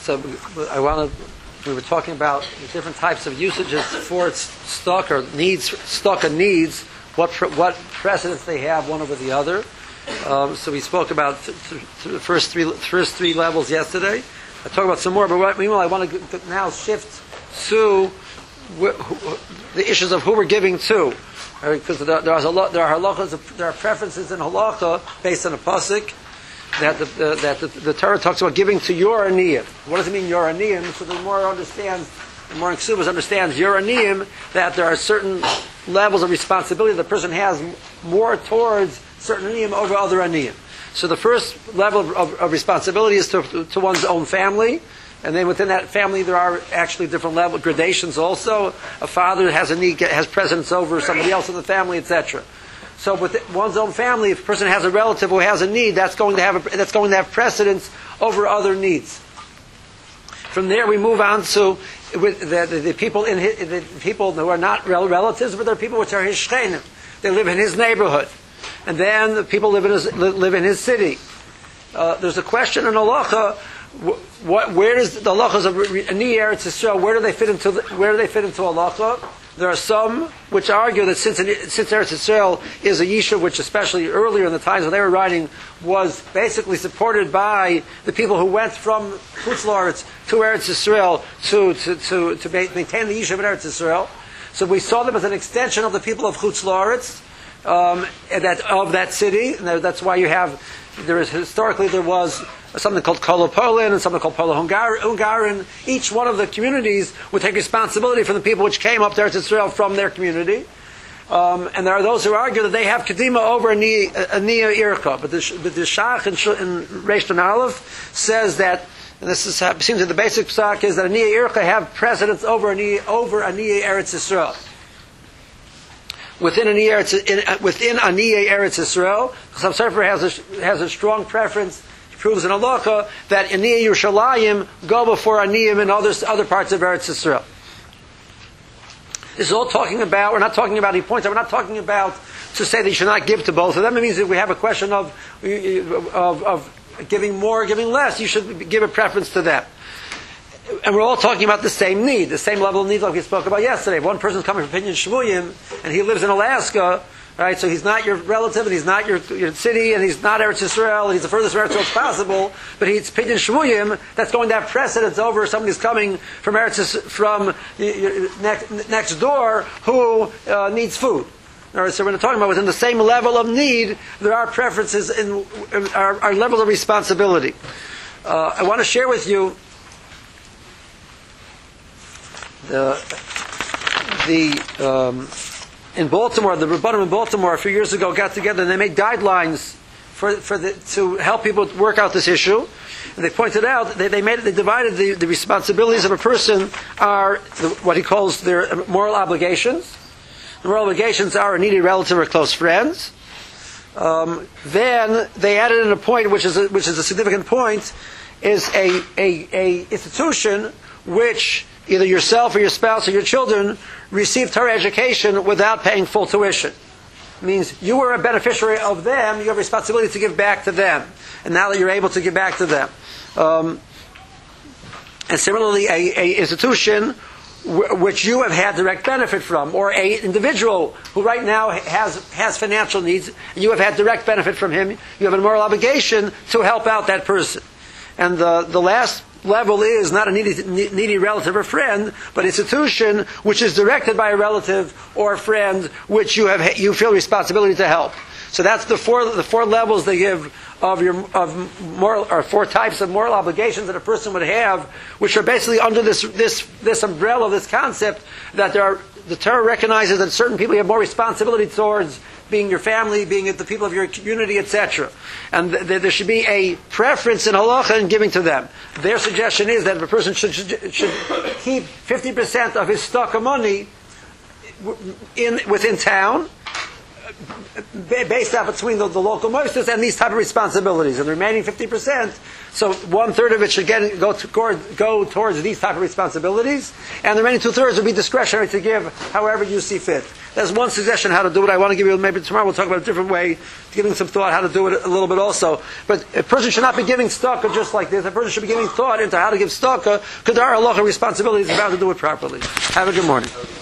So we were talking about the different types of usages for stock or needs, stock and needs, what precedence they have one over the other. So we spoke about the first three levels yesterday. I talked about some more, but meanwhile I want to now shift to the issues of who we're giving to. Because there are preferences in halacha based on a pasuk that the Torah talks about giving to your aniyim. What does it mean your aniyim? So the more in Ksubas understands your aniyim, that there are certain levels of responsibility the person has more towards certain aniyim over other aniyim. So the first level of responsibility is to one's own family. And then within that family, there are actually different level gradations. Also, a father has a need, has precedence over somebody else in the family, etc. So, with one's own family, if a person has a relative who has a need, that's going to have precedence over other needs. From there, we move on to the people who are not relatives, but they're people which are his shchenim. They live in his neighborhood, and then the people live in his city. There's a question in halacha. Where does the halachas of Ani Eretz Yisrael? Where do they fit into halacha? There are some which argue that since Eretz Yisrael is a yishuv which, especially earlier in the times when they were writing, was basically supported by the people who went from Chutz La'aretz to Eretz Yisrael to maintain the yishuv in Eretz Yisrael. So we saw them as an extension of the people of Chutz La'aretz, of that city. And that's why historically there was something called Kolo Polin and something called Polo Hungarin. Each one of the communities would take responsibility for the people which came up there to Israel from their community. And there are those who argue that they have Kedima over Aniya Irka. But the Shach in Reish and Aleph says that, and this seems that the basic psak is that Aniya Irka have precedence over Aniya Eretz Yisrael. Within Aniya Eretz Yisrael, Chassam Sofer has a strong preference. Proves in halacha that Aniyah Yerushalayim go before Aniyim in other parts of Eretz Yisrael. This is all talking about, we're not talking about, he points out, we're not talking about to say that you should not give to both of them. It means that we have a question of giving more, giving less. You should give a preference to them. And we're all talking about the same need, the same level of need like we spoke about yesterday. If one person's coming from Pinyon Shmuyim and he lives in Alaska, right, so he's not your relative, and he's not your city, and he's not Eretz Yisrael, and he's the furthest Eretz Yisrael as possible, but he's Pinyon Shmuyim, that's going to have precedence over somebody who's coming from next door who needs food. All right, so we're talking about within the same level of need, there are preferences in our levels of responsibility. I want to share with you in Baltimore, the Rabbanim in Baltimore a few years ago got together and they made guidelines to help people work out this issue. And they pointed out they divided the responsibilities of a person are what he calls their moral obligations. The moral obligations are a needy relative or close friends. Then they added in a point which is a significant point, is a institution which either yourself or your spouse or your children receive Torah education without paying full tuition. It means you were a beneficiary of them, you have a responsibility to give back to them. And now that you're able to give back to them. And similarly, a institution which you have had direct benefit from, or a individual who right now has financial needs, and you have had direct benefit from him, you have a moral obligation to help out that person. And the last level is not a needy relative or friend, but institution which is directed by a relative or a friend which you feel responsibility to help. So that's the four levels they give of moral, or four types of moral obligations that a person would have, which are basically under this umbrella, this concept that the Torah recognizes that certain people have more responsibility towards, being your family, being the people of your community, etc. And there should be a preference in halacha in giving to them. Their suggestion is that if a person should keep 50% of his stock of money within town, based out between the local moistus and these type of responsibilities, and the remaining 50%, so 1/3 of it should go towards these type of responsibilities, and the remaining 2/3 would be discretionary to give however you see fit. That's one suggestion how to do it. I want to give you, maybe tomorrow we'll talk about a different way, giving some thought how to do it a little bit also. But a person should not be giving tzedakah just like this. A person should be giving thought into how to give tzedakah, because there are halacha responsibilities about to do it properly. Have a good morning.